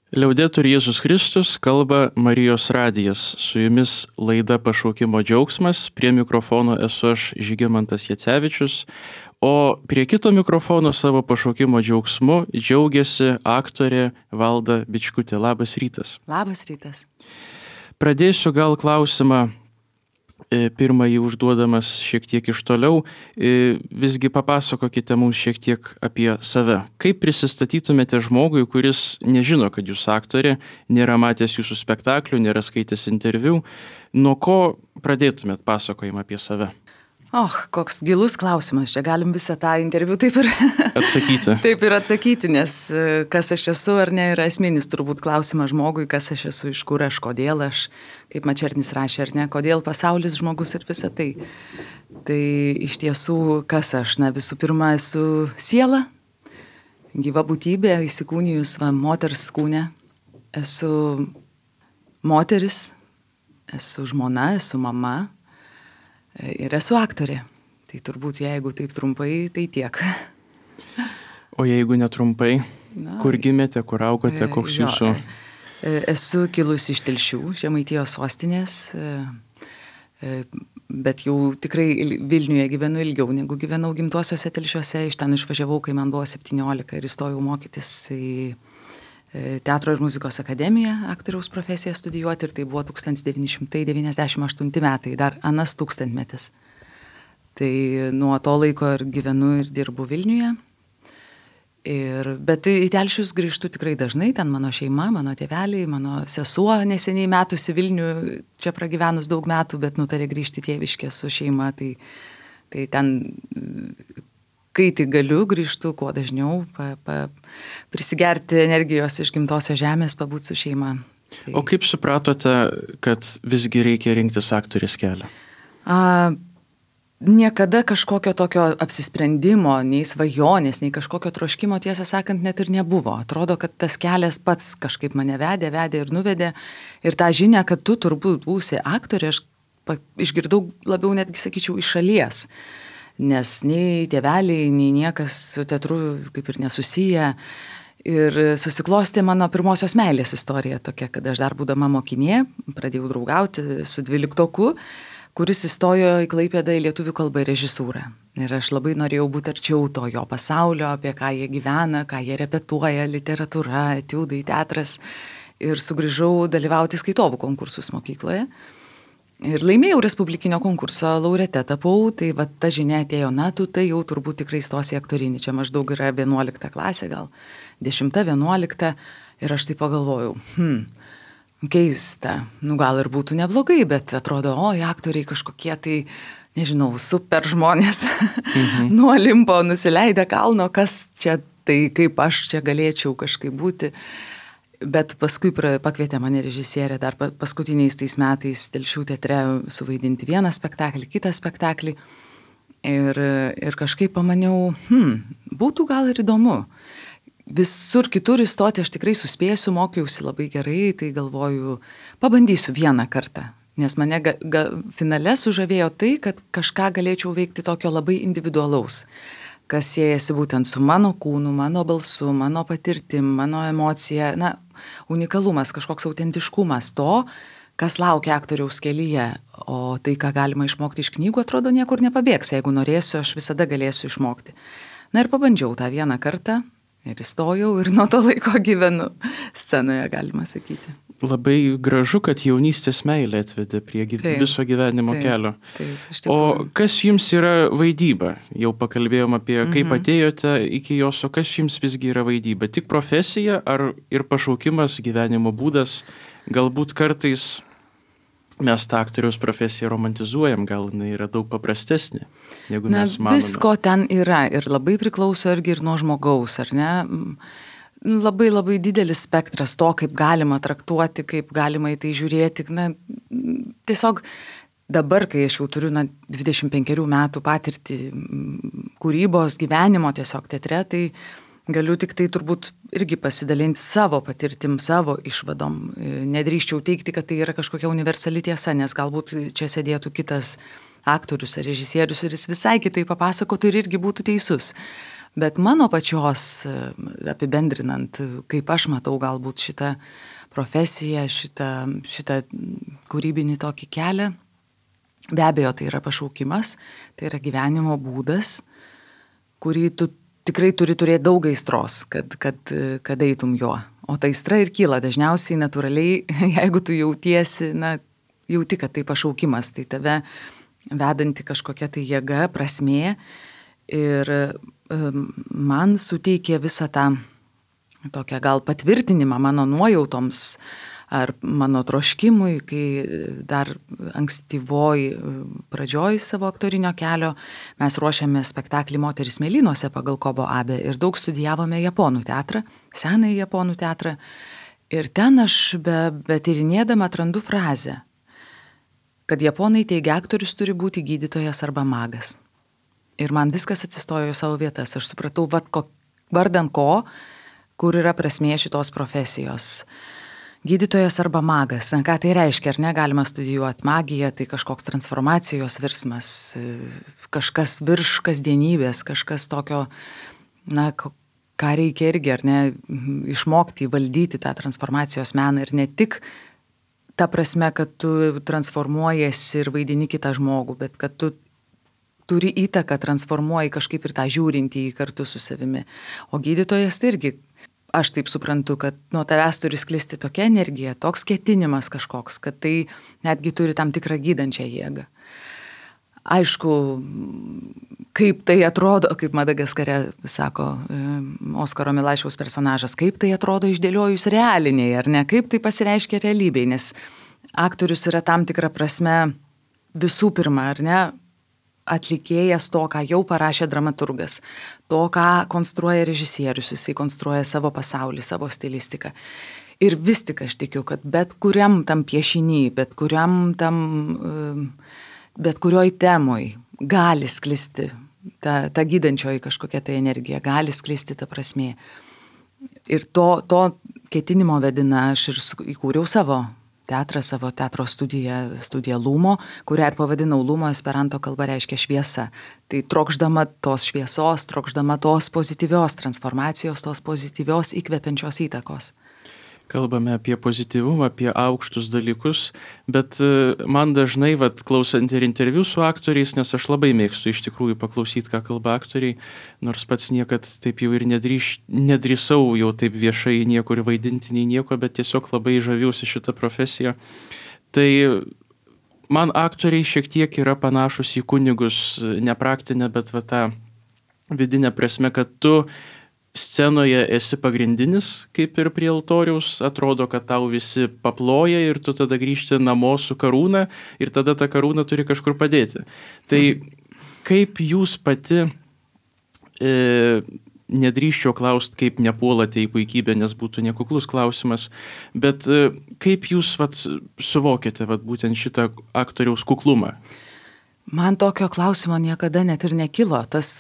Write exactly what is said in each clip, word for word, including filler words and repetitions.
Liaudetur Jėzus Kristus, kalba Marijos radijas. Su jumis laida Pašaukimo džiaugsmas. Prie mikrofono esu aš, Žygimantas Jacevičius. O prie kito mikrofono savo pašaukimo džiaugsmu džiaugiasi aktorė Valda Bičkutė. Labas rytas. Labas rytas. Pradėsiu gal klausimą, pirmąjį užduodamas šiek tiek iš toliau. Visgi papasakokite mums šiek tiek apie save. Kaip prisistatytumėte žmogui, kuris nežino, kad jūs aktorė, nėra matęs jūsų spektaklių, nėra skaitęs interviu? Nuo ko pradėtumėt pasakojimą apie save? Och, koks gilus klausimas. Čia galim visą tą interviu taip ir atsakyti. taip ir atsakyti, nes kas aš esu ar ne yra esminis turbūt klausimas žmogui, kas aš esu, iš kur aš, kodėl aš, kaip Mačernis rašė ar ne, kodėl pasaulis, žmogus ir visa tai. Tai iš tiesų, kas aš, na visų pirma, esu siela, gyva būtybė, įsikūnijus va, moters kūne, esu moteris, esu žmona, esu mama. Ir esu aktorė. Tai turbūt jeigu taip trumpai, tai tiek. O jeigu netrumpai, Na, kur gimėte, kur augote, koks jo, jūsų? Esu kilus iš Telšių, Žemaitijos sostinės, bet jau tikrai Vilniuje gyvenu ilgiau negu gyvenau gimtuosiuose Telšiuose. Iš ten išvažiavau, kai man buvo septyniolika ir įstojau mokytis į Teatro ir muzikos akademiją, aktoriaus profesiją studijuoti, ir tai buvo tūkstantis devyni šimtai devyniasdešimt aštunti metai, dar anas tūkstantmetis. Tai nuo to laiko ir gyvenu ir dirbu Vilniuje. Ir, bet į Telšius grįžtu tikrai dažnai, ten mano šeima, mano tėveliai, mano sesuo neseniai metusi Vilnių, čia pragyvenus daug metų, bet nutarė grįžti tėviškę su šeima, tai, tai ten... Kai tik galiu, grįžtu kuo dažniau, pa, pa, prisigerti energijos iš gimtosios žemės, pabūti su šeima. Tai... O kaip supratote, kad visgi reikia rinktis aktorės kelią? A, niekada kažkokio tokio apsisprendimo, nei svajonės, nei kažkokio troškimo, tiesą sakant, net ir nebuvo. Atrodo, kad tas kelias pats kažkaip mane vedė, vedė ir nuvedė. Ir tą žinią, kad tu turbūt būsi aktorė, aš pa, išgirdau labiau netgi, sakyčiau, iš šalies. Nes nei tėveliai, nei niekas su teatru kaip ir nesusiję. Ir susiklostė mano pirmosios meilės istorija tokia, kad aš dar būdama mokinė pradėjau draugauti su dvyliktoku, kuris įstojo į Klaipėdą į lietuvių kalbą ir režisūrą. Ir aš labai norėjau būti arčiau to jo pasaulio, apie ką jie gyvena, ką jie repetuoja, literatūra, etiudai, teatras. Ir sugrįžau dalyvauti skaitovų konkursus mokykloje. Ir laimėjau respublikinio konkurso laureate tapau, tai va ta žinia atėjo, na, tu tai jau turbūt tikrai stosi į aktorinį. Čia maždaug yra vienuolikta klasė, gal dešimta, vienuolikta. Ir aš tai pagalvojau, hm, keista, nu gal ir būtų neblogai, bet atrodo, o, aktoriai kažkokie tai, nežinau, super žmonės, mhm. nuo Olimpo nusileidę kalno, kas čia, tai kaip aš čia galėčiau kažkaip būti. Bet paskui pakvietė mane režisierė dar paskutiniais tais metais Telšių teatre suvaidinti vieną spektaklį, kitą spektaklį. Ir, ir kažkaip pamaniau, hm, būtų gal ir įdomu. Visur kitur įstoti aš tikrai suspėsiu, mokiausi labai gerai, tai galvoju, pabandysiu vieną kartą. Nes mane ga, ga, finale sužavėjo tai, kad kažką galėčiau veikti tokio labai individualaus, kas siejasi būtent su mano kūnu, mano balsu, mano patirtim, mano emocija, na, unikalumas, kažkoks autentiškumas to, kas laukia aktoriaus kelyje, o tai, ką galima išmokti iš knygų, atrodo, niekur nepabėgs. Jeigu norėsiu, aš visada galėsiu išmokti. Na ir pabandžiau tą vieną kartą ir įstojau ir nuo to laiko gyvenu scenoje, galima sakyti. Labai gražu, kad jaunystės meilė atvedė prie gyv... taip, viso gyvenimo taip, kelio. Taip, o kas jums yra vaidyba? Jau pakalbėjom apie, mhm. kaip atėjote iki jos, o kas jums visgi yra vaidyba? Tik profesija ar ir pašaukimas, gyvenimo būdas? Galbūt kartais mes tą aktoriaus profesiją romantizuojam, gal jinai yra daug paprastesnė, negu Na, mes manome. Visko ten yra ir labai priklauso irgi ir nuo žmogaus, ar ne? Labai labai didelis spektras to, kaip galima traktuoti, kaip galima į tai žiūrėti. Na, tiesiog dabar, kai aš jau turiu na, dvidešimt penkerių metų patirtį kūrybos, gyvenimo tiesiog teatre, tai galiu tik tai turbūt irgi pasidalinti savo patirtim, savo išvadom. Nedrįščiau teikti, kad tai yra kažkokia universali tiesa, nes galbūt čia sėdėtų kitas aktorius ar režisierius ir jis visai kitai papasakotų ir irgi būtų teisus. Bet mano pačios, apibendrinant, kaip aš matau galbūt šitą profesiją, šitą, šitą kūrybinį tokį kelią, be abejo, tai yra pašaukimas, tai yra gyvenimo būdas, kurį tu tikrai turi turėti daug aistros, kad, kad, kad eitum juo. O ta aistra ir kyla dažniausiai natūraliai, jeigu tu jautiesi, na, jauti, kad tai pašaukimas, tai tave vedanti kažkokia tai jėga, prasmė. Ir um, man suteikė visą tą tokią gal patvirtinimą mano nuojautoms ar mano troškimui, kai dar ankstyvoj pradžioj savo aktorinio kelio mes ruošėme spektaklį Moteris mėlynuose pagal Kobo Abe ir daug studijavome japonų teatrą, senąjį japonų teatrą. Ir ten aš be, betyrinėdama atrandu frazę, kad japonai teigia, aktorius turi būti gydytojas arba magas. Ir man viskas atsistojo į savo vietas. Aš supratau, vat, ko, vardan ko, kur yra prasmė šitos profesijos. Gydytojas arba magas. Na, ką tai reiškia, ar negalima studijuoti magiją, tai kažkoks transformacijos virsmas, kažkas virš kasdienybės, kažkas tokio, na, ką reikia irgi, ar ne, išmokti, valdyti tą transformacijos meną ir ne tik ta prasme, kad tu transformuojasi ir vaidini kitą žmogų, bet kad tu turi įtaką, transformuoji kažkaip ir tą žiūrintį kartu su savimi. O gydytojas tai irgi, aš taip suprantu, kad nuo tavęs turi sklisti tokia energija, toks ketinimas kažkoks, kad tai netgi turi tam tikrą gydančią jėgą. Aišku, kaip tai atrodo, kaip Madagaskare sako Oskaro Milašiaus personažas, kaip tai atrodo išdėliojus realiniai, ar ne, kaip tai pasireiškia realybėj, nes aktorius yra tam tikra prasme visų pirma, ar ne, atlikėjas to, ką jau parašė dramaturgas, to, ką konstruoja režisierius, jisai konstruoja savo pasaulį, savo stilistiką. Ir vis tik aš tikiu, kad bet kuriam tam piešiny, bet kuriam tam, bet kurioj temoj gali sklisti ta, ta gydančioji kažkokia ta energija, gali sklisti ta prasmė. Ir to, to ketinimo vedina aš ir įkūriau savo teatrą, savo teatro studiją, studiją Lumo, kurią ir pavadinau Lumo, esperanto kalba reiškia šviesa. Tai trokšdama tos šviesos, trokšdama tos pozityvios transformacijos, tos pozityvios įkvepiančios įtakos. Kalbame apie pozityvumą, apie aukštus dalykus, bet man dažnai, vat, klausant ir interviu su aktoriais, nes aš labai mėgstu iš tikrųjų paklausyti, ką kalba aktoriai, nors pats niekad taip jau ir nedrįš, nedrįsau jau taip viešai niekur vaidinti, nei nieko, bet tiesiog labai žaviausi šitą profesiją. Tai man aktoriai šiek tiek yra panašus į kunigus, ne praktinę, bet va tą vidinę prasme, kad tu scenoje esi pagrindinis, kaip ir prie altoriaus, atrodo, kad tau visi paploja ir tu tada grįžti namo su karūna ir tada tą karūną turi kažkur padėti. Tai kaip jūs pati, e, nedrįščiau klausti, kaip nepuolate į puikybę, nes būtų nekuklus klausimas, bet e, kaip jūs vat, suvokėte vat, būtent šitą aktoriaus kuklumą? Man tokio klausimo niekada net ir nekilo. Tas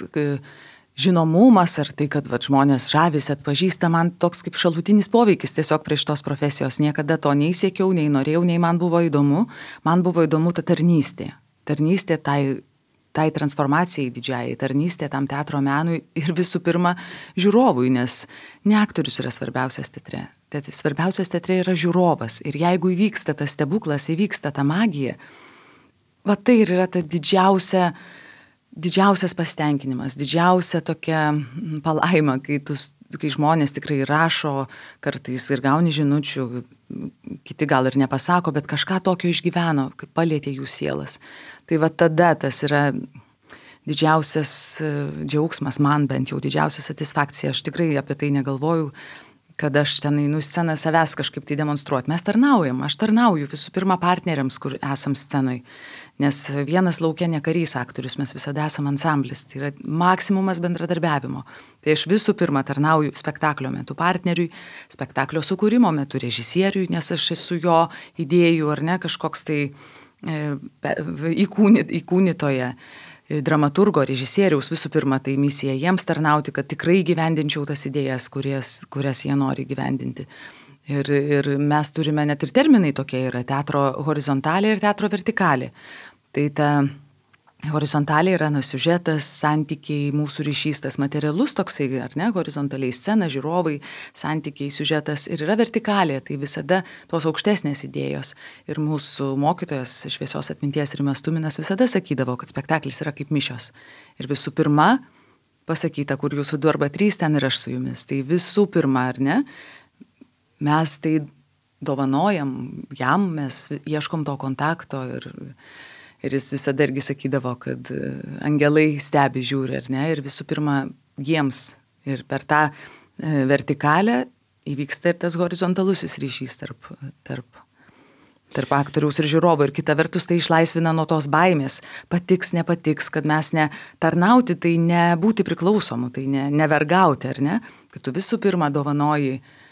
žinomumas ar tai, kad vat, žmonės žavisi, atpažįsta, man toks kaip šalutinis poveikis tiesiog prie šitos profesijos. Niekada to nei siekiau, nei norėjau, nei man buvo įdomu. Man buvo įdomu ta tarnystė. Tarnystė tai, tai transformacijai didžiai, tarnystė tam teatro menui ir visų pirma žiūrovui, nes ne aktorius yra svarbiausias teatre. Svarbiausias teatre yra žiūrovas. Ir jeigu įvyksta tas stebuklas, įvyksta ta magija, va tai ir yra ta didžiausia Didžiausias pasitenkinimas, didžiausia tokia palaima, kai, tu, kai žmonės tikrai rašo, kartais ir gauni žinučių, kiti gal ir nepasako, bet kažką tokio išgyveno, kaip palietė jų sielas. Tai va tada tas yra didžiausias džiaugsmas, man bent jau didžiausia satisfakcija. Aš tikrai apie tai negalvoju, kad aš ten einu sceną savęs kažkaip tai demonstruoti. Mes tarnaujam, aš tarnauju visų pirma partneriams, kur esam scenoj. Nes vienas laukia ne karys aktorius, mes visada esam ansamblis, tai yra maksimumas bendradarbiavimo. Tai aš visų pirma tarnauju spektaklio metu partneriui, spektaklio sukūrimo metu režisieriui, nes aš esu jo idėjų ar ne kažkoks tai e, įkūny, įkūnytoje dramaturgo, režisieriaus visų pirma tai misija jiems tarnauti, kad tikrai gyvendinčiau tas idėjas, kurias, kurias jie nori gyvendinti. Ir, ir mes turime net ir terminai tokie yra, teatro horizontalė ir teatro vertikalė. Tai ta horizontaliai yra na, siužetas, santykiai, mūsų ryšys, tas materialus toksai, ar ne, horizontaliai scena, žiūrovai, santykiai, siužetas ir yra vertikalė, tai visada tos aukštesnės idėjos. Ir mūsų mokytojas šviesios atminties Rimas Tuminas visada sakydavo, kad spektaklis yra kaip mišios. Ir visų pirma, pasakyta, kur jūsų du arba trys, ten ir aš su jumis. Tai visų pirma, ar ne, mes tai dovanojam jam, mes ieškom to kontakto ir Ir jis visada irgi sakydavo, kad angelai stebi, žiūri, ar ne, ir visų pirma jiems. Ir per tą vertikalę įvyksta ir tas horizontalusis ryšys tarp, tarp, tarp aktoriaus ir žiūrovo. Ir kita vertus tai išlaisvina nuo tos baimės. Patiks, nepatiks, kad mes ne tarnauti, tai nebūti priklausomu, tai ne, nevergauti, ar ne. Kad tu visų pirma dovanoji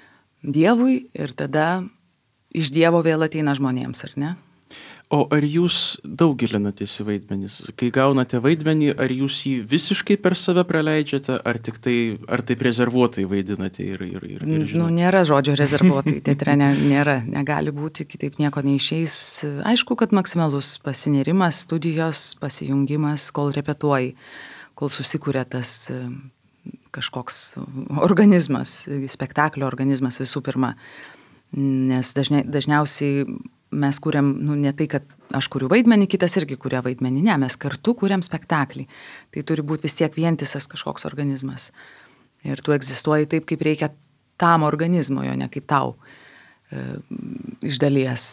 Dievui ir tada iš Dievo vėl ateina žmonėms, ar ne. O ar jūs daug gilinatės į vaidmenis? Kai gaunate vaidmenį, ar jūs jį visiškai per save praleidžiate, ar tik tai, ar taip rezervuotai vaidinate ir, ir, ir, ir nu, nėra žodžio rezervuotai, teatre ne, nėra, negali būti, kitaip nieko neišeis. Aišku, kad maksimalus pasinėrimas, studijos, pasijungimas, kol repetuoji, kol susikūrė tas kažkoks organizmas, spektaklio organizmas visų pirma. Nes dažnia, dažniausiai mes kūrėm, nu, ne tai, kad aš kuriu vaidmenį, kitas irgi kuria vaidmenį, ne, mes kartu kūrėm spektaklį. Tai turi būti vis tiek vientisas kažkoks organizmas. Ir tu egzistuoji taip, kaip reikia tam organizmo, jo ne kaip tau e, iš dalies.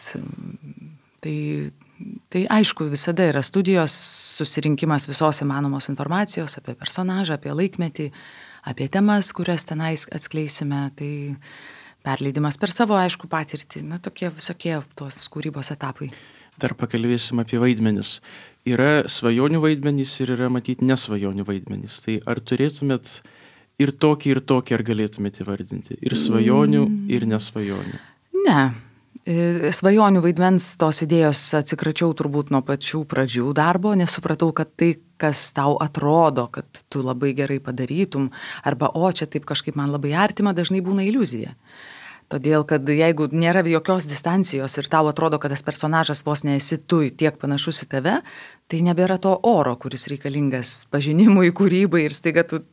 Tai, tai aišku, visada yra studijos, susirinkimas visos įmanomos informacijos apie personažą, apie laikmetį, apie temas, kurias tenais atskleisime. Tai perleidimas per savo, aišku, patirtį, na, tokie visokie tos kūrybos etapai. Dar pakalbėsim apie vaidmenis. Yra svajonių vaidmenys ir yra, matyti, nesvajonių vaidmenys. Tai ar turėtumėt ir tokį, ir tokį, ar galėtumėt įvardinti? Ir svajonių, ir nesvajonių? Ne. Svajonių vaidmens tos idėjos atsikračiau turbūt nuo pačių pradžių darbo, nes supratau, kad tai, kas tau atrodo, kad tu labai gerai padarytum, arba o, čia taip kažkaip man labai artima, dažnai būna iliuzija. Todėl, kad jeigu nėra jokios distancijos ir tau atrodo, kad tas personažas vos nesi tu tiek panašus į tave, tai nebėra to oro, kuris reikalingas pažinimui, kūrybai ir staiga tu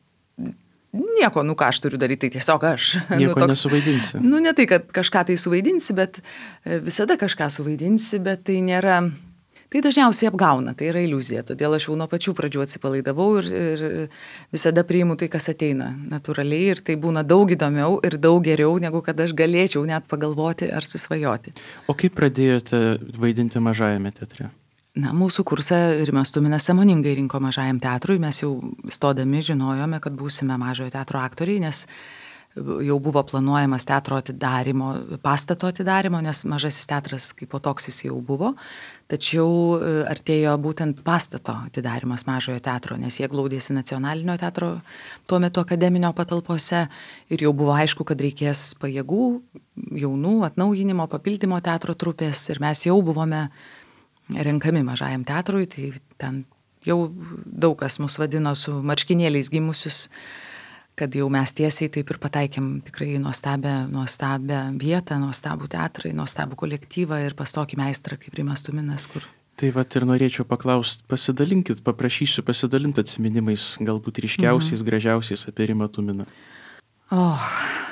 nieko, nu ką aš turiu daryti, tai tiesiog aš. Nieko nu, toks, nesuvaidinsi. Nu, ne tai, kad kažką tai suvaidinsi, bet visada kažką suvaidinsi, bet tai nėra, tai dažniausiai apgauna, tai yra iliuzija. Todėl aš jau nuo pačių pradžių atsipalaidavau ir, ir visada priimu tai, kas ateina natūraliai ir tai būna daug įdomiau ir daug geriau, negu kad aš galėčiau net pagalvoti ar susvajoti. O kaip pradėjote vaidinti Mažajame teatre? Na, mūsų kursą Rimas Tuminas sąmoningai rinko Mažajam teatrui, mes jau stodami žinojome, kad būsime Mažojo teatro aktoriai, nes jau buvo planuojamas teatro atidarimo, pastato atidarimo, nes Mažasis teatras kaip po toks jis jau buvo, tačiau artėjo būtent pastato atidarimas Mažojo teatro, nes jie glaudėsi Nacionalinio teatro tuo metu akademinio patalpose ir jau buvo aišku, kad reikės pajėgų, jaunų, atnaujinimo, papildymo teatro trupės ir mes jau buvome renkami Mažajam teatrui, tai ten jau daug kas mus vadino su marškinėliais gimusius, kad jau mes tiesiai taip ir pataikėm tikrai nuostabią, nuostabią vietą, nuostabų teatrą, nuostabų kolektyvą ir pas tokį meistrą kaip Rimas Tuminas, kur... Tai vat ir norėčiau paklausti, pasidalinkit, paprašysiu pasidalinti atsiminimais, galbūt ryškiausiais, mhm. gražiausiais apie Rimą Tuminą. Oh,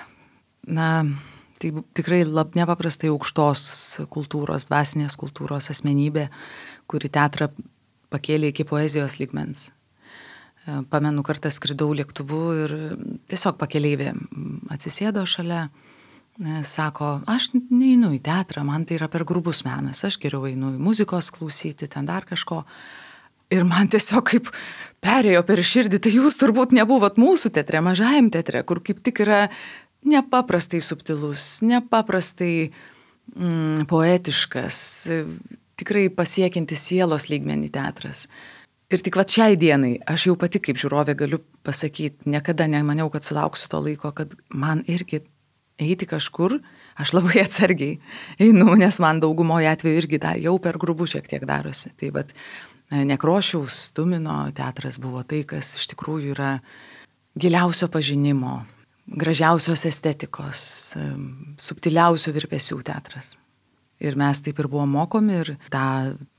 na, tai tikrai lab nepaprastai aukštos kultūros, dvasinės kultūros asmenybė, kuri teatrą pakėlė iki poezijos lygmens. Pamenu, kartą skridau lėktuvu ir tiesiog pakeleivė atsisėdo šalia, sako, aš neinu į teatrą, man tai yra per grubus menas, aš geriau einu į muzikos klausyti, ten dar kažko. Ir man tiesiog kaip perėjo per širdį, tai jūs turbūt nebuvot mūsų teatre, Mažajam teatre, kur kaip tik yra nepaprastai subtilus, nepaprastai mm, poetiškas, tikrai pasiekiantis sielos lygmenį teatras. Ir tik va šiai dienai, aš jau pati kaip žiūrovė galiu pasakyti, niekada nemaniau, kad sulauksiu to laiko, kad man irgi eiti kažkur, aš labai atsargiai einu, nes man daugumoje atveju irgi da, jau per grubu šiek tiek darosi. Tai vat Nekrošiaus, Tumino teatras buvo tai, kas iš tikrųjų yra giliausio pažinimo, gražiausios estetikos, subtiliausių virpesių teatras. Ir mes taip ir buvom mokomi ir tą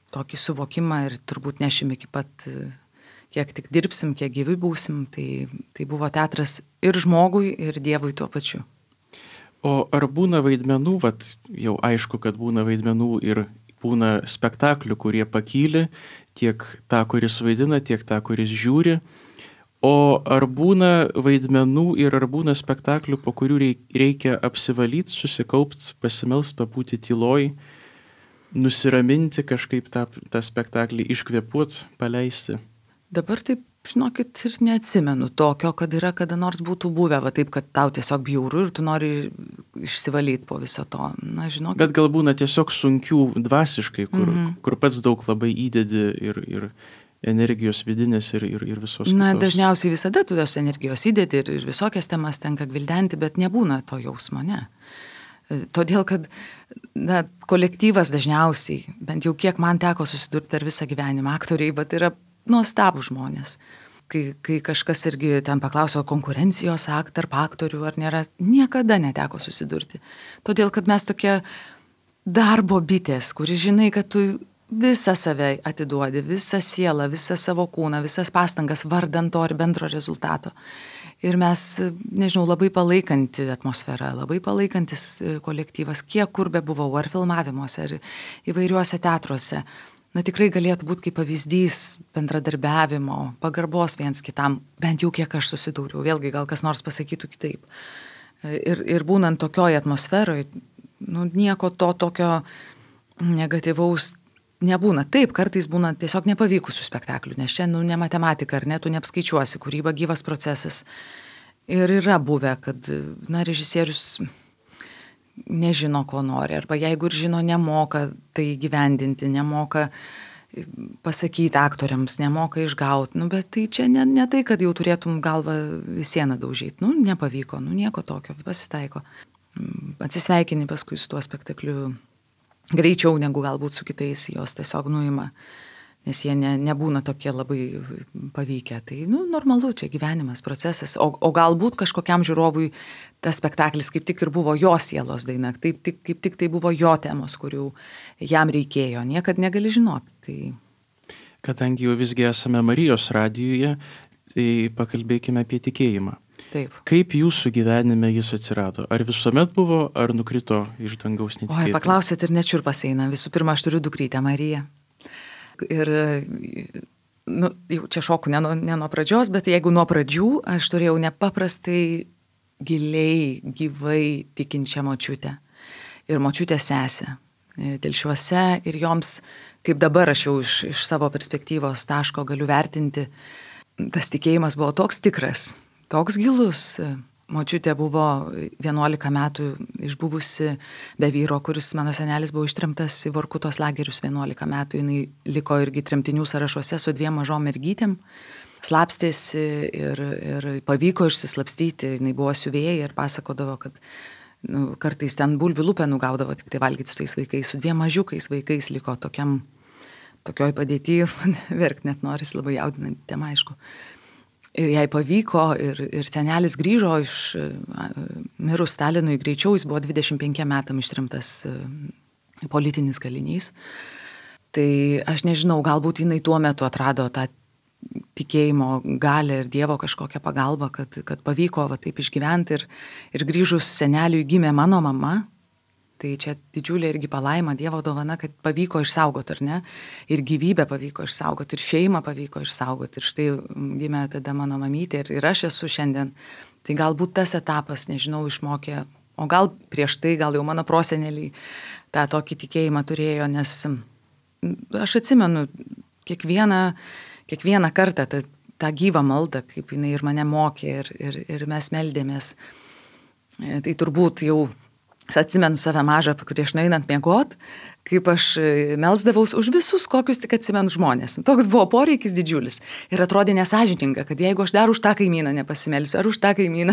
tokį suvokimą ir turbūt nešim iki pat, kiek tik dirbsim, kiek gyvi būsim. Tai, tai buvo teatras ir žmogui, ir Dievui tuo pačiu. O ar būna vaidmenų, vat, jau aišku, kad būna vaidmenų ir būna spektaklių, kurie pakyli, tiek tą, kuris vaidina, tiek tą, kuris žiūri. O ar būna vaidmenų ir ar būna spektaklių, po kurių reikia apsivalyti, susikaupt, pasimelst, pabūti tyloj, nusiraminti kažkaip tą, tą spektaklį, iškvėpuot, paleisti? Dabar taip, žinokit, ir neatsimenu tokio, kad yra kada nors būtų buvę, va taip, kad tau tiesiog bjauru ir tu nori išsivalyti po viso to. Na, žinokit. Bet gal būna tiesiog sunkių dvasiškai, kur, mm-hmm. kur pats daug labai įdedi ir, ir energijos vidinės ir, ir, ir visos kitos. Na, dažniausiai visada tu tos energijos įdedi ir, ir visokias temas tenka gvildenti, bet nebūna to jausmo, ne. Todėl, kad na, kolektyvas dažniausiai, bent jau kiek man teko susidurti per visą gyvenimą, aktoriai, bet yra nuostabų žmonės. Kai, kai kažkas irgi ten paklauso konkurencijos akt, tarp aktorių ar nėra, niekada neteko susidurti. Todėl, kad mes tokie darbo bitės, kuris žinai, kad tu visą save atiduodi, visą sielą, visą savo kūną, visas pastangas vardant to ir bendro rezultato. Ir mes, nežinau, labai palaikanti atmosfera, labai palaikantis kolektyvas, kiek kur be buvau, ar filmavimuose, ar įvairiuose teatruose. Na tikrai galėtų būti kaip pavyzdys bendradarbiavimo, pagarbos viens kitam, bent jau kiek aš susidūriau, vėlgi gal kas nors pasakytų kitaip. Ir, ir būnant tokioj atmosferoj, nu, nieko to tokio negatyvaus nebūna. Taip, kartais būna tiesiog nepavykusių spektaklių, nes čia nu, ne matematika, ar ne, tu neapskaičiuosi, kūryba gyvas procesas. Ir yra buvę, kad na, režisierius nežino, ko nori, arba jeigu ir žino, nemoka tai gyvendinti, nemoka pasakyti aktoriams, nemoka išgauti, nu, bet tai čia ne, ne tai, kad jau turėtum galvą į sieną daužyti, nu, nepavyko, nu, nieko tokio, pasitaiko. Atsisveikini paskui su tuo spektakliu greičiau negu galbūt su kitais, jos tiesiog nuima, nes jie ne, nebūna tokie labai pavykę. Tai, nu, normalu, čia gyvenimas, procesas, o, o galbūt kažkokiam žiūrovui tas spektaklis kaip tik ir buvo jo sielos daina, taip, tik, kaip tik tai buvo jo temos, kurių jam reikėjo, niekad negali žinoti. Tai... Kadangi jau visgi esame Marijos radijuje, tai pakalbėkime apie tikėjimą. Taip. Kaip jūsų gyvenime jis atsirado? Ar visuomet buvo, ar nukrito iš dangaus netikėtai? Oi, paklausėt ir nečiurpas eina. Visų pirma, aš turiu dukrytę Mariją. Ir nu, jau čia šoku ne nuo, ne nuo pradžios, bet jeigu nuo pradžių, aš turėjau nepaprastai giliai, gyvai tikinčią močiutę. Ir močiutę sesę. Telšiuose ir joms, kaip dabar aš jau iš, iš savo perspektyvos taško galiu vertinti, tas tikėjimas buvo toks tikras, toks gilus. Močiutė buvo vienuolika metų išbuvusi be vyro, kuris mano senelis buvo ištremtas į Vorkutos lagerius vienuolika metų. Jis liko irgi tremtinių sąrašuose su dviem mažom mergytėm. Slapstėsi ir, ir pavyko išsislapstyti. Jis buvo siuvėja ir pasakodavo, kad nu, kartais ten bulvių lupenų gaudavo tik tai valgyti su tais vaikais. Su dviem mažiukais vaikais liko tokiam, tokioj padėty, verkt net noris, labai jaudinanti tema, aišku. Ir jai pavyko, ir, ir senelis grįžo iš mirus Stalinui greičiau, jis buvo dvidešimt penkiem metam ištremtas politinis kalinys. Tai aš nežinau, galbūt jinai tuo metu atrado tą tikėjimo galią ir Dievo kažkokią pagalbą, kad, kad pavyko va, taip išgyventi. Ir, ir grįžus seneliui gimė mano mama. Tai čia didžiulė irgi palaima, Dievo dovana, kad pavyko išsaugoti, ar ne? Ir gyvybę pavyko išsaugoti, ir šeimą pavyko išsaugoti. Ir štai gimė tada mano mamytė ir, ir aš esu šiandien. Tai galbūt tas etapas, nežinau, išmokė, o gal prieš tai, gal jau mano proseneliai tą tokį tikėjimą turėjo, nes aš atsimenu kiekvieną, kiekvieną kartą tą, tą gyvą maldą, kaip jinai ir mane mokė, ir, ir, ir mes meldėmės. Tai turbūt jau atsimenu save mažą prieš nueinant miegot, kaip aš melsdavaus už visus, kokius tik atsimenu žmonės. Toks buvo poreikis didžiulis. Ir atrodė nesąžininga, kad jeigu aš dar už tą kaimyną nepasimelsiu, ar už tą kaimyną.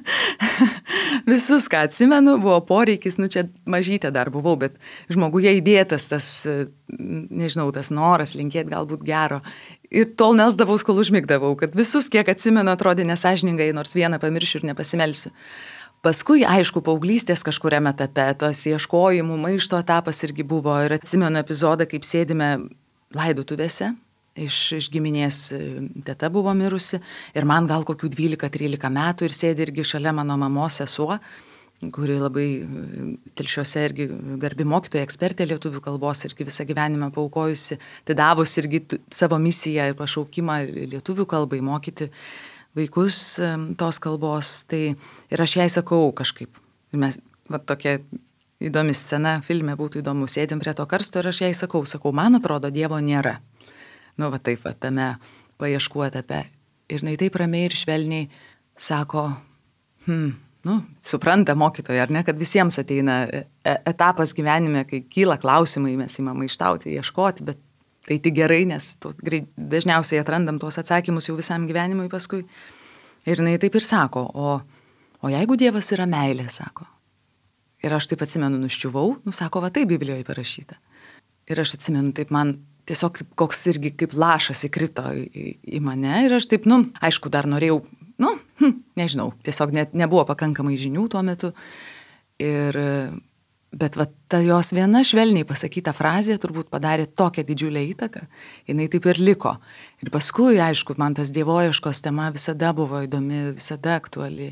Visus, ką atsimenu, buvo poreikis, nu čia mažytė dar buvau, bet žmoguje įdėtas tas, nežinau, tas noras linkėti galbūt gero. Ir tol melsdavaus, kol užmigdavau, kad visus, kiek atsimenu, atrodė nesąžiningai, nors vieną pamiršiu ir nepasimelsiu. Paskui, aišku, paauglystės kažkuriame etape, tos ieškojimų, maišto etapas irgi buvo ir atsimenu epizodą, kaip sėdime laidotuvėse, iš, iš giminės teta buvo mirusi ir man gal kokių dvylika trylika metų ir sėdi irgi šalia mano mamos sesuo, kuri labai Telšiuose irgi garbi mokytoja, ekspertė lietuvių kalbos irgi visą gyvenimą paaukojusi, tai davus irgi savo misiją ir pašaukimą lietuvių kalbai mokyti vaikus tos kalbos. Tai ir aš jai sakau kažkaip, ir mes, va tokia įdomi scena filme būtų įdomu, sėdim prie to karsto ir aš jai sakau, sakau, man atrodo, Dievo nėra. Nu, va taip, va, tame paieškų etape. Ir jinai taip ramiai ir švelniai sako, hm, nu, supranta mokytoja, ar ne, kad visiems ateina etapas gyvenime, kai kyla klausimai, mes įmam maištauti, ieškoti, bet tai tik gerai, nes to, dažniausiai atrandam tuos atsakymus jau visam gyvenimui paskui. Ir jinai taip ir sako, o, o jeigu Dievas yra meilė, sako. Ir aš taip atsimenu, nuščiuvau, nu, sako, va taip Biblijoje parašyta. Ir aš atsimenu, taip man tiesiog kaip, koks irgi kaip lašas įkrito į, į, į mane ir aš taip, nu, aišku, dar norėjau, nu, hm, nežinau, tiesiog net nebuvo pakankamai žinių tuo metu. Ir, bet va, ta jos viena švelniai pasakyta frazė turbūt padarė tokią didžiulę įtaką, jinai taip ir liko. Ir paskui, aišku, man tas dievoieškos tema visada buvo įdomi, visada aktuali.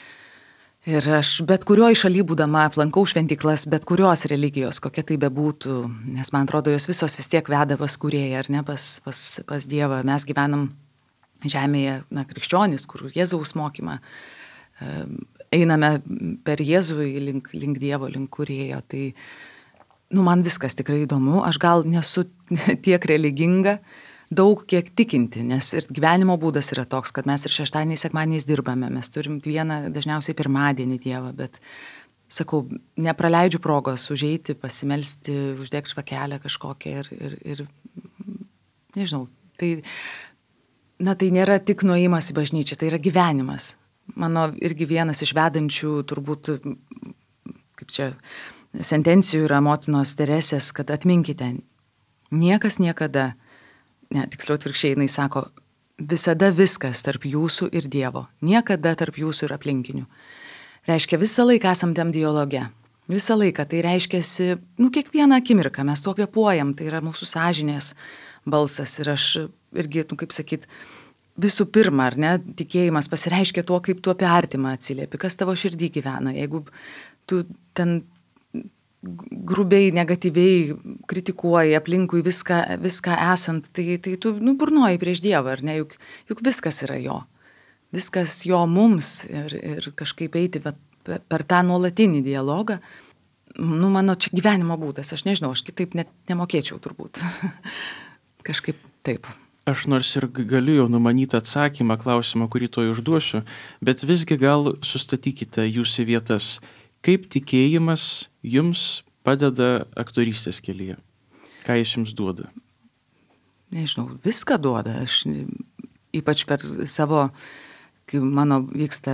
Ir aš bet kurioj šaly būdama aplankau šventyklas, bet kurios religijos, kokia tai bebūtų, nes man atrodo, jos visos vis tiek veda pas kūrėją, ar ne, pas, pas, pas Dievą. Mes gyvenam žemėje, na, krikščionys, kur Jėzaus mokymą, einame per Jėzų link, link Dievo, link kūrėjo. Tai, nu, man viskas tikrai įdomu. Aš gal nesu tiek religinga, daug kiek tikinti, nes ir gyvenimo būdas yra toks, kad mes ir šeštadieniais, sekmadieniais dirbame. Mes turim vieną, dažniausiai pirmadienį Dievą, bet, sakau, nepraleidžiu progos užeiti, pasimelsti, uždegti žvakelę kažkokią ir, ir, ir, nežinau, tai, na, tai nėra tik nuėjimas į bažnyčią, tai yra gyvenimas. Mano irgi vienas iš vedančių, turbūt, kaip čia, sentencijų yra motinos Teresės, kad atminkite, niekas niekada, ne, tiksliau atvirkščiai, jinai sako, visada viskas tarp jūsų ir Dievo, niekada tarp jūsų ir aplinkinių. Reiškia, visą laiką esam tam dialoge, visą laiką, tai reiškiasi, nu, kiekvieną akimirką mes tuo kvėpuojam, tai yra mūsų sąžinės balsas ir aš irgi, nu, kaip sakyt, visų pirma, ar ne, tikėjimas pasireiškia tuo, kaip tu apie artimą atsiliepi, kas tavo širdį gyvena. Jeigu tu ten grubiai, negatyviai kritikuoji aplinkui viską, viską esant, tai, tai tu, nu, burnoji prieš Dievą, ar ne, juk, juk viskas yra jo. Viskas jo mums ir, ir kažkaip eiti bet, per tą nuolatinį dialogą. Nu, mano čia gyvenimo būdas, aš nežinau, aš kitaip net nemokėčiau turbūt. Kažkaip taip. Aš nors ir galiu jau numanyti atsakymą, klausimą, kurį to užduosiu, bet visgi gal sustatykite jūsų vietas. Kaip tikėjimas jums padeda aktorystės kelyje? Ką jis jums duoda? Nežinau, viską duoda. Aš ypač per savo, kai mano vyksta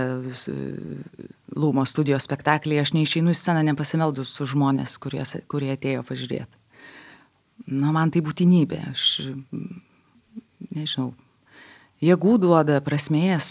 Lūmo studijos spektakliai, aš neišeinu į sceną nepasimeldus su žmonės, kurie, kurie atėjo pažiūrėti. Na, man tai būtinybė. Aš, nežinau, jėgų duoda, prasmės,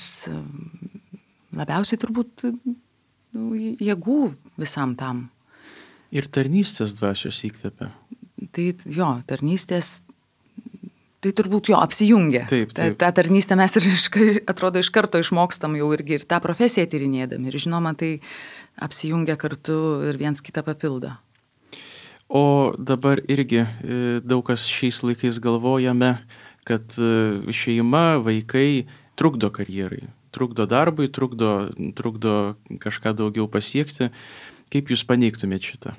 labiausiai turbūt nu, jėgų visam tam. Ir tarnystės dvasios įkvepia. Tai jo, tarnystės, tai turbūt jo apsijungia. Taip, taip. Ta, ta tarnystė mes ir iš, atrodo iš karto išmokstam jau irgi ir tą profesiją tyrinėdami. Ir žinoma, tai apsijungia kartu ir viens kitą papildo. O dabar irgi daug kas šiais laikais galvojame, kad šeima, vaikai trukdo karjerai. Trukdo darbui, trukdo, trukdo kažką daugiau pasiekti. Kaip jūs paneigtumėt šitą?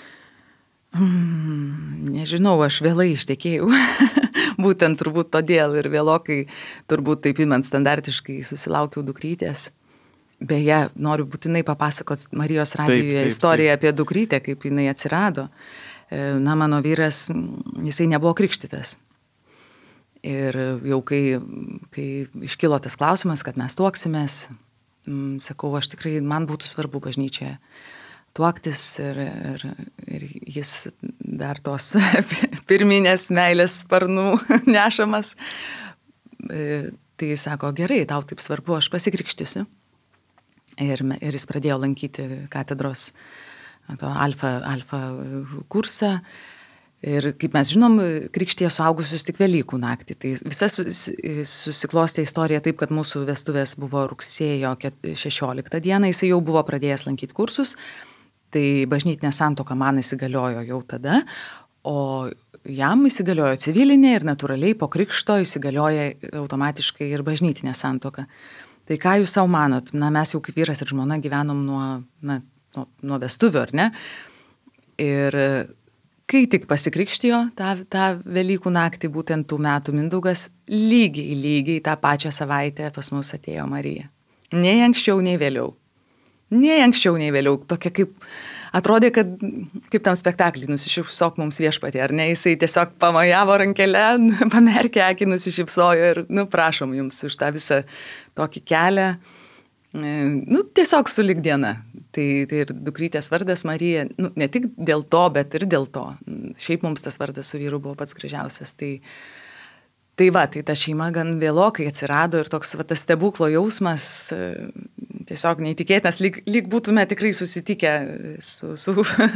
Mm, nežinau, aš vėlai ištekėjau. Būtent turbūt todėl ir vėlokai, turbūt taip imant standartiškai, susilaukiau dukrytės. Beje, noriu būtinai papasakot Marijos radijoje istoriją taip. Apie dukrytę, kaip jinai atsirado. Na, mano vyras, jisai nebuvo krikštytas. Ir jau kai, kai iškilo tas klausimas, kad mes tuoksimės, sakau, aš tikrai, man būtų svarbu bažnyčioje tuoktis ir, ir, ir jis dar tos pirminės meilės sparnų nešamas. Tai jis sako, gerai, tau taip svarbu, aš pasikrikštysiu. Ir, ir jis pradėjo lankyti katedros to alfa, alfa kursą. Ir kaip mes žinom, krikštija suaugusius tik Velykų naktį. Tai visa susiklostė istorija taip, kad mūsų vestuvės buvo rugsėjo šešioliktą dieną, jis jau buvo pradėjęs lankyti kursus, tai bažnytinė santuoka man įsigaliojo jau tada, o jam įsigaliojo civilinė ir natūraliai po krikšto įsigalioja automatiškai ir bažnytinė santuoka. Tai ką jūs savo manot? Na, mes jau kaip vyras ir žmona gyvenom nuo, na, nuo, nuo vestuvių, ar ne? Ir kai tik pasikrikštijo tą, tą Velykų naktį, būtent tų metų Mindaugas, lygiai, lygiai tą pačią savaitę pas mus atėjo Marija. Nei anksčiau, nei vėliau. Nei anksčiau, nei vėliau. Tokia kaip, atrodė, kad kaip tam spektaklį nusišypsok mums viešpatį, ar ne? Jisai tiesiog pamojavo rankelę, pamerkė akį, nusišypsojo ir, nu, prašom jums už tą visą tokį kelią. Nu, tiesiog sulig diena. Tai, tai ir dukrytės vardas Marija, nu, ne tik dėl to, bet ir dėl to. Šiaip mums tas vardas su vyru buvo pats gražiausias. Tai, tai va, tai ta šeima gan vėlokai atsirado ir toks va, tas stebuklo jausmas tiesiog neįtikėtinas, lyg, lyg būtume tikrai susitikę su, su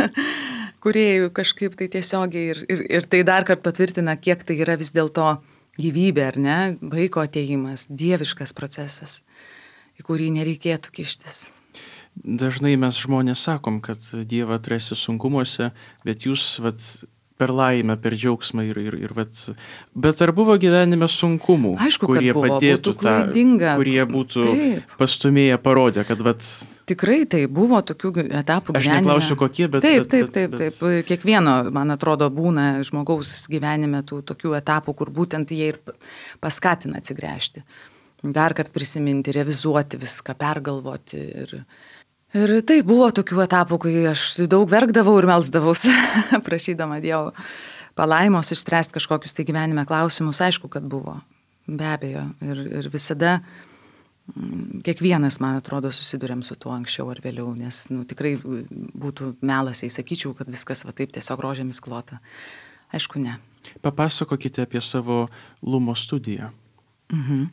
kūrėju kažkaip tai tiesiogiai ir, ir, ir tai dar kartą patvirtina, kiek tai yra vis dėlto gyvybė, ar ne, vaiko atėjimas, dieviškas procesas, į kurį nereikėtų kištis. Dažnai mes žmonės sakom, kad Dievą atrasi sunkumuose, bet jūs vat, per laimę, per džiaugsmą ir, ir, ir vat, bet ar buvo gyvenime sunkumų, aišku, kurie buvo, padėtų tą, kurie būtų taip. Pastumėję parodę, kad vat... Tikrai tai buvo tokių etapų aš gyvenime. Aš neklausiu kokie, bet... Taip, bet, taip, bet, taip, bet... taip. Kiekvieno, man atrodo, būna žmogaus gyvenime tų tokių etapų, kur būtent jie ir paskatina atsigręžti. Dar kart prisiminti, revizuoti viską, pergalvoti ir... Ir tai buvo tokių etapų, kai aš daug verkdavau ir melsdavaus, prašydama Dievo palaimos išspręsti kažkokius tai gyvenime klausimus. Aišku, kad buvo, be abejo. Ir, ir visada kiekvienas, man atrodo, susidurėm su tuo anksčiau ar vėliau, nes nu, tikrai būtų melas, jei sakyčiau, kad viskas va taip tiesiog rožėmis klota. Aišku, ne. Papasakokite apie savo Lumo studiją. Mhm.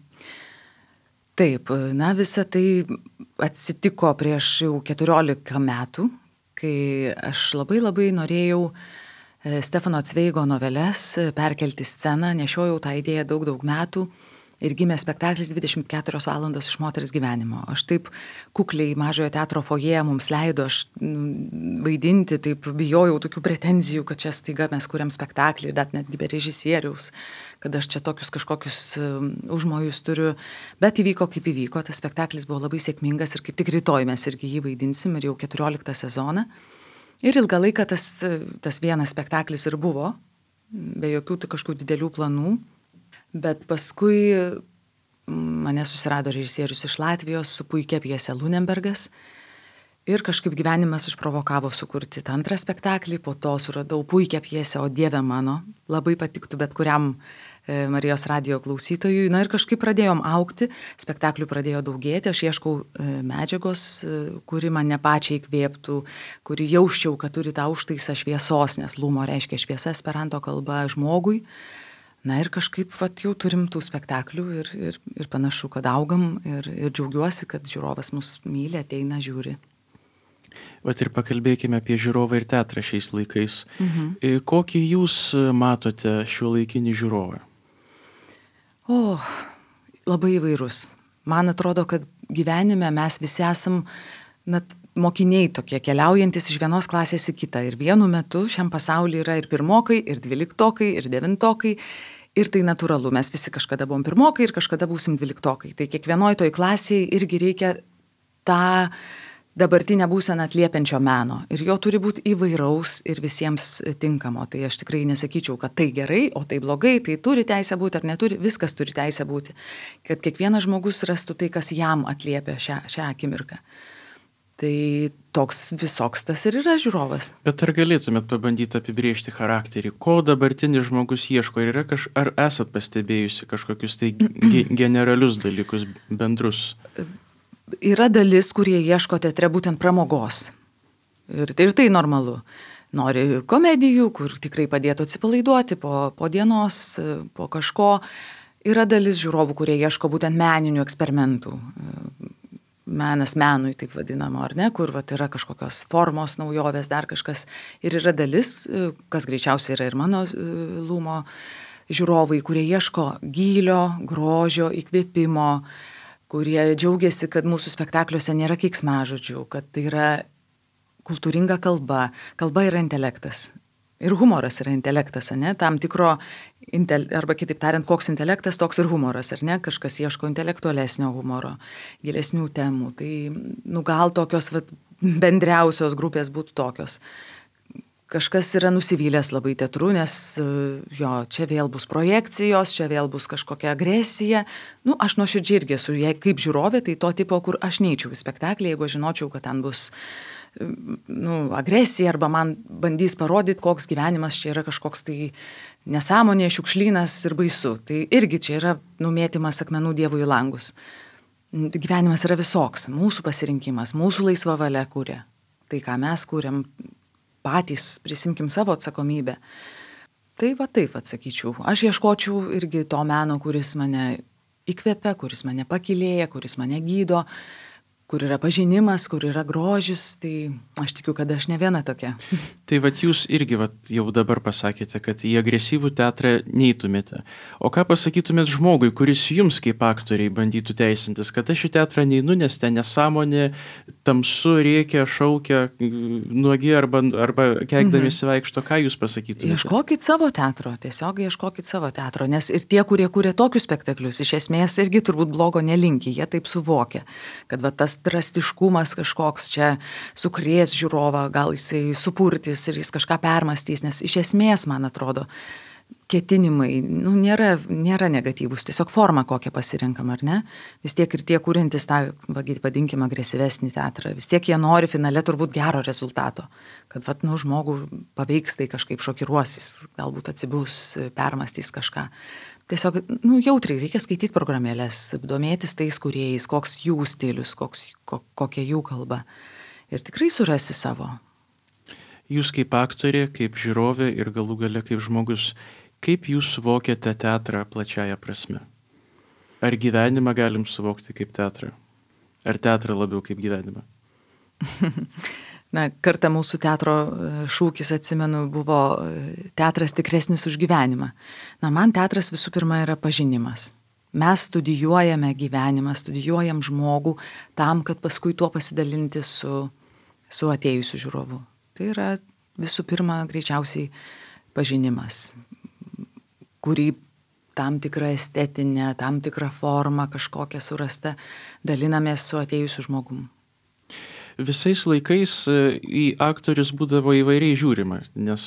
Taip, na visa tai atsitiko prieš jau keturiolika metų, kai aš labai labai norėjau Stefano Cveigo noveles perkelti sceną, nešiojau tą idėją daug daug metų ir gimė spektaklis dvidešimt keturios valandos iš moters gyvenimo. Aš taip kukliai mažojo teatro fojė mums leido aš vaidinti, taip bijojau tokių pretenzijų, kad čia staiga mes kuriam spektaklį ir dar netgi be režisieriaus, kad aš čia tokius kažkokius užmojus turiu. Bet įvyko kaip įvyko, tas spektaklis buvo labai sėkmingas ir kaip tik rytoj mes irgi jį vaidinsim ir jau keturioliktą sezoną. Ir ilgą laiką tas, tas vienas spektaklis ir buvo, be jokių tai kažkokių didelių planų. Bet paskui mane susirado režisierius iš Latvijos su puikia pjese Lunenbergas ir kažkaip gyvenimas išprovokavo sukurti tą antrą spektaklį, po to suradau puikią pjesę, o Dieve mano, labai patiktų bet kuriam e, Marijos radijo klausytojui. Na ir kažkaip pradėjom augti, spektaklių pradėjo daugėti, aš ieškau e, medžiagos, e, kuri mane pačiai įkvėptų, kuri jausčiau, kad turi tą užtaisą šviesos, nes Lumo reiškia šviesa esperanto kalba žmogui. Na ir kažkaip vat, jau turim tų spektaklių ir, ir, ir panašu, kad augam ir, ir džiaugiuosi, kad žiūrovas mus myli, ateina, žiūri. Vat ir pakalbėkime apie žiūrovą ir teatrą šiais laikais. Mhm. Kokį jūs matote šiuolaikinį žiūrovą? O, labai įvairus. Man atrodo, kad gyvenime mes visi esam net mokiniai tokie, keliaujantis iš vienos klasės į kitą. Ir vienu metu šiam pasaulyje yra ir pirmokai, ir dvyliktokai, ir devintokai. Ir tai natūralu. Mes visi kažkada buvom pirmokai ir kažkada būsim dvyliktokai. Tai kiekvienoj toj klasėje irgi reikia tą dabartinę būseną atliepiančio meno. Ir jo turi būti įvairaus ir visiems tinkamo. Tai aš tikrai nesakyčiau, kad tai gerai, o tai blogai, tai turi teisę būti ar neturi, viskas turi teisę būti. Kad kiekvienas žmogus rastų tai, kas jam atliepia šią, šią akimirką. Tai toks visoks tas ir yra žiūrovas. Bet ar galėtumėt pabandyti apibrėžti charakterį? Ko dabartinis žmogus ieško? Ir yra kaž... Ar esat pastebėjusi kažkokius tai ge- generalius dalykus, bendrus? Yra dalis, kurie ieško teatre būtent pramogos. Ir tai, ir tai normalu. Nori komedijų, kur tikrai padėtų atsipalaiduoti po, po dienos, po kažko. Yra dalis žiūrovų, kurie ieško būtent meninių eksperimentų. menas menui, taip vadinamo, ar ne, kur vat, yra kažkokios formos, naujovės, dar kažkas. Ir yra dalis, kas greičiausiai yra ir mano Lūmo žiūrovai, kurie ieško gylio, grožio, įkvėpimo, kurie džiaugiasi, kad mūsų spektakliuose nėra keiksmažodžių, kad tai yra kultūringa kalba. Kalba yra intelektas. Ir humoras yra intelektas, ne? Tam tikro, intel, arba kitaip tariant, koks intelektas, toks ir humoras, ar ne? Kažkas ieško intelektualesnio humoro, gilesnių temų. Tai, nu, gal tokios vat, bendriausios grupės būtų tokios. Kažkas yra nusivylęs labai teatru, nes jo, čia vėl bus projekcijos, čia vėl bus kažkokia agresija. Nu, aš nuoširdžiai irgi esu, jei kaip žiūrovė, tai to tipo, kur aš neičiau į spektaklį, jeigu žinočiau, kad ten bus nu, agresija arba man bandys parodyti, koks gyvenimas čia yra kažkoks tai nesąmonė, šiukšlynas ir baisu. Tai irgi čia yra numėtimas akmenų dievų į langus. Gyvenimas yra visoks, mūsų pasirinkimas, mūsų laisva valia kūrė. Tai, ką mes kūrėm, patys prisimkim savo atsakomybę. Tai va taip atsakyčiau. Aš ieškočiau irgi to meno, kuris mane įkvepia, kuris mane pakylėja, kuris mane gydo, kur yra pažinimas, kur yra grožis, tai aš tikiu, kad aš ne viena tokia. Tai vat jūs irgi vat jau dabar pasakėte, kad į agresyvų teatrą neįtumėte. O ką pasakytumėt žmogui, kuris jums kaip aktoriai bandytų teisintis, kad aš į teatrą neinu, nes ten nesąmonė, tamsu, rėkia, šaukia, nuogi arba, arba keikdamiesi mhm. vaikšto, ką jūs pasakytumėte? Ieškokit savo teatro, tiesiog ieškokit savo teatro, nes ir tie, kurie kūrė tokius spektaklius, iš esmės irgi turbūt blogo nelinki, jie taip suvokia, kad va tas drastiškumas kažkoks čia sukrės žiūrovą, gal jisai supurtys ir jis kažką permastys, nes iš esmės, man atrodo, ketinimai nu, nėra, nėra negatyvus, tiesiog forma kokią pasirinkam, ar ne? Vis tiek ir tie kūrintis tą, vadinkim, agresyvesnį teatrą, vis tiek jie nori finale turbūt gero rezultato, kad vat, nu, žmogų paveiks tai kažkaip šokiruosis, galbūt atsibus, permastys kažką. Tiesiog, nu, jautriai reikia skaityti programėlės, domėtis tais kūrėjais, koks jų stilius, koks, ko, kokia jų kalba. Ir tikrai surasi savo. Jūs kaip aktorė, kaip žiūrovė ir galų gale kaip žmogus, kaip jūs suvokiate teatrą plačiaja prasme? Ar gyvenimą galim suvokti kaip teatrą? Ar teatrą labiau kaip gyvenimą? Na, kartą mūsų teatro šūkis, atsimenu, buvo teatras tikresnis už gyvenimą. Na, man teatras visų pirma yra pažinimas. Mes studijuojame gyvenimą, studijuojam žmogų tam, kad paskui tuo pasidalinti su, su atėjusiu žiūrovu. Tai yra visų pirma greičiausiai pažinimas, kurį tam tikrą estetinę, tam tikrą formą kažkokią surasta, dalinamės su atėjusiu žmogum. Visais laikais į aktorius būdavo įvairiai žiūrima, nes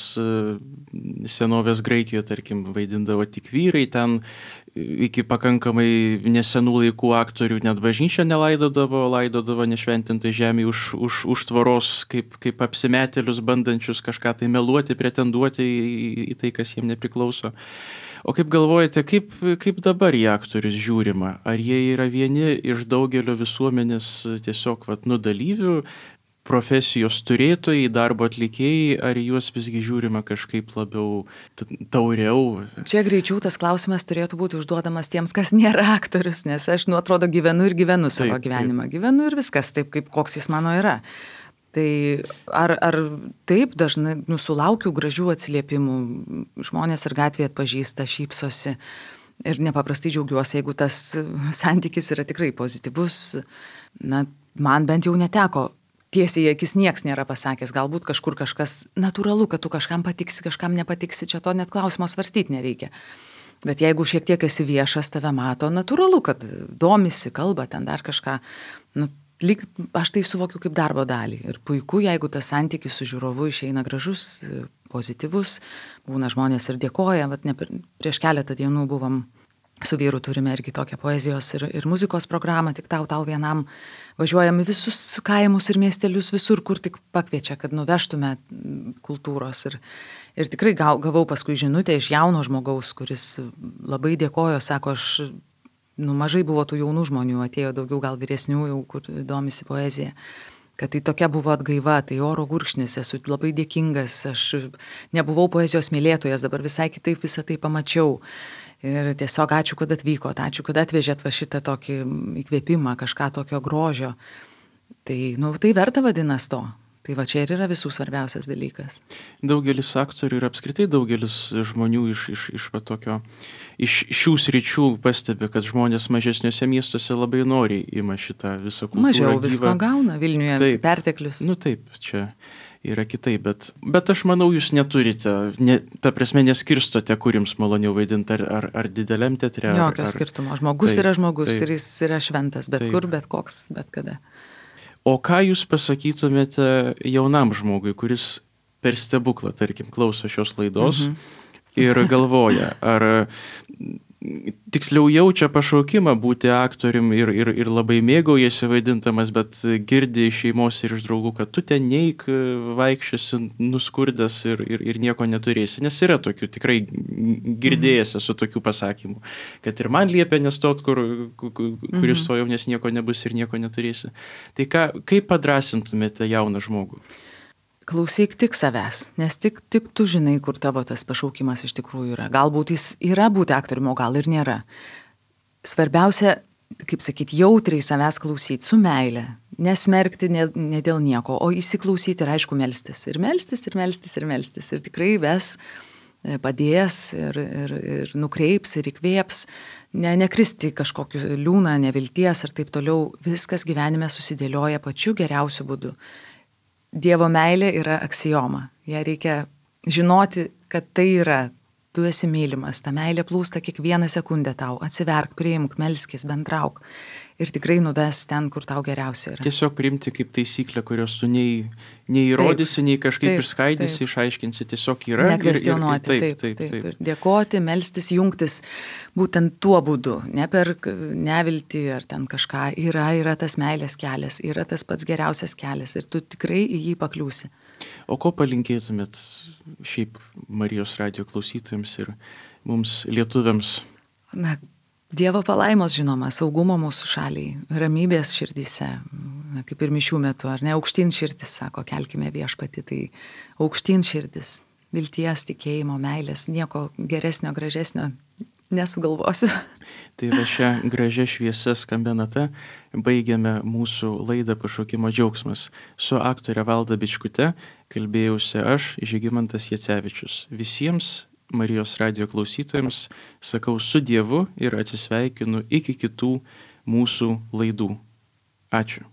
senovės Graikijoje, tarkim, vaidindavo tik vyrai, ten iki pakankamai nesenų laikų aktorių net bažnyčia nelaidodavo, laidodavo nešventintai žemė už, už, už tvoros, kaip, kaip apsimetėlius, bandančius kažką tai meluoti, pretenduoti į, į tai, kas jiems nepriklauso. O kaip galvojate, kaip, kaip dabar į aktorius žiūrima? Ar jie yra vieni iš daugelio visuomenės tiesiog vat, nu, dalyvių, profesijos turėtojai, darbo atlikėjai, ar juos visgi žiūrima kažkaip labiau tauriau? Čia greičiau tas klausimas turėtų būti užduodamas tiems, kas nėra aktorius, nes aš, nu, atrodo, gyvenu ir gyvenu savo taip, gyvenimą. Taip. Gyvenu ir viskas taip, kaip koks jis mano yra. Tai ar, ar taip dažnai nusulaukiu gražių atsiliepimų, žmonės ir gatvėje atpažįsta, šypsosi ir nepaprastai džiaugiuosi, jeigu tas santykis yra tikrai pozityvus. Na, man bent jau neteko, tiesiai akis nieks nėra pasakęs, galbūt kažkur kažkas natūralu, kad tu kažkam patiksi, kažkam nepatiksi, čia to net klausimo svarstyti nereikia. Bet jeigu šiek tiek esi viešas, tave mato, natūralu, kad domisi, kalba ten dar kažką, nu, lyg aš tai suvokiu kaip darbo dalį. Ir puiku, jeigu tas santykis su žiūrovu išeina gražus, pozityvus, būna žmonės ir dėkoja. Vat ne, prieš keletą dienų buvom su vyru, turime irgi tokią poezijos ir, ir muzikos programą, tik tau, tau vienam važiuojam į visus kaimus ir miestelius, visur, kur tik pakviečia, kad nuvežtume kultūros. Ir, ir tikrai gavau paskui žinutę iš jauno žmogaus, kuris labai dėkojo, sako, aš nu, mažai buvo tų jaunų žmonių, atėjo daugiau gal vyresnių, jau, kur domisi poezija, kad tai tokia buvo atgaiva, tai oro gurkšnis, esu labai dėkingas, aš nebuvau poezijos mylėtojas, dabar visai kitaip visą tai pamačiau. Ir tiesiog ačiū, kad atvykot, ačiū, kad atvežėt va šitą tokį įkvėpimą, kažką tokio grožio. Tai, nu, tai verta vadinas to. Tai va čia ir yra visų svarbiausias dalykas. Daugelis aktorių ir apskritai daugelis žmonių iš, iš, iš, va, tokio, iš šių sričių pastebi, kad žmonės mažesniuose miestuose labai noriai ima šitą visą kultūrą. Mažiau gyvą. visko gauna, Vilniuje Taip. perteklius. Nu taip, čia yra kitaip, bet, bet aš manau, jūs neturite, ne, ta prasme neskirstote, kur jums maloniau vaidinti, ar, ar, ar dideliam teatre. Jokio ar, skirtumo. Žmogus taip, yra žmogus taip. ir jis yra šventas, bet Taip. kur, bet koks, bet kada. O ką jūs pasakytumėte jaunam žmogui, kuris per stebuklą, tarkim, klauso šios laidos mhm. ir galvoja, ar tiksliau jaučia pašaukimą būti aktorium ir, ir, ir labai mėgaujasi vaidintamas, bet girdi iš šeimos ir iš draugų, kad tu ten neik, vaikščiasi nuskurdęs ir, ir, ir nieko neturėsi. Nes yra tokių, tikrai girdėjęs esu tokių pasakymų, kad ir man liepia nestot, kur, kur įstojau, nes nieko nebus ir nieko neturėsi. Tai ką, kaip padrąsintumėte jauną žmogų? Klausyk tik savęs, nes tik, tik tu žinai, kur tavo tas pašaukimas iš tikrųjų yra. Galbūt jis yra būti aktoriumi, o gal ir nėra. Svarbiausia, kaip sakyti, jautriai savęs klausyti, su meile, nesmerkti ne, ne dėl nieko, o įsiklausyti ir aišku melstis. Ir melstis, ir melstis, ir melstis. Ir tikrai ves, padės, ir, ir, ir nukreips, ir įkvėps. Ne, nekristi kažkokiu liūną, nevilties ir taip toliau. Viskas gyvenime susidėlioja pačiu geriausiu būdu. Dievo meilė yra aksioma. Ją reikia žinoti, kad tai yra. Tu esi mylimas. Ta meilė plūsta kiekvieną sekundę tau. Atsiverk, priimk, melskis, bendrauk. Ir tikrai nuves ten, kur tau geriausia yra. Tiesiog priimti kaip taisyklę, kurios tu nei, nei įrodysi, taip, nei kažkaip taip, išskaidysi, taip. Išaiškinsi. Tiesiog yra. Nekvestionuoti. Ir, ir, taip, taip, taip, taip. taip. Ir dėkoti, melstis, jungtis būtent tuo būdu. Ne per neviltį ar ten kažką. Yra, yra tas meilės kelias. Yra tas pats geriausias kelias. Ir tu tikrai į jį pakliūsi. O ko palinkėtumėt šiaip Marijos radijo klausytojams ir mums lietuviams? Na, Dievo palaimos, žinoma, saugumo mūsų šaliai, ramybės širdyse, kaip ir mišių metu, ar ne, aukštyn širdis, sako, kelkime Viešpatį, tai aukštyn širdis, vilties, tikėjimo, meilės, nieko geresnio, gražesnio nesugalvosiu. Tai va šią gražią šviesę skambia nata baigiame mūsų laidą Pašaukimo džiaugsmas. Su aktore Valda Bičkute kalbėjausi aš, Žygimantas Jacevičius. Visiems Marijos radijo klausytojams sakau su Dievu ir atsisveikinu iki kitų mūsų laidų. Ačiū.